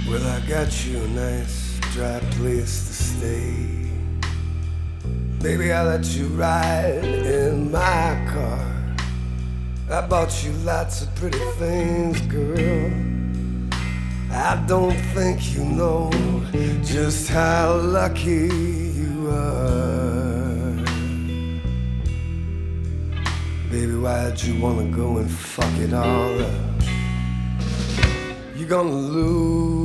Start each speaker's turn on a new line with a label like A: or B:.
A: Well, I got you a nice dry place to stay. Baby, I let you ride in my car. I bought you lots of pretty things, girl. I don't think you know just how lucky you are. Baby, why'd you wanna go and fuck it all up? You're gonna lose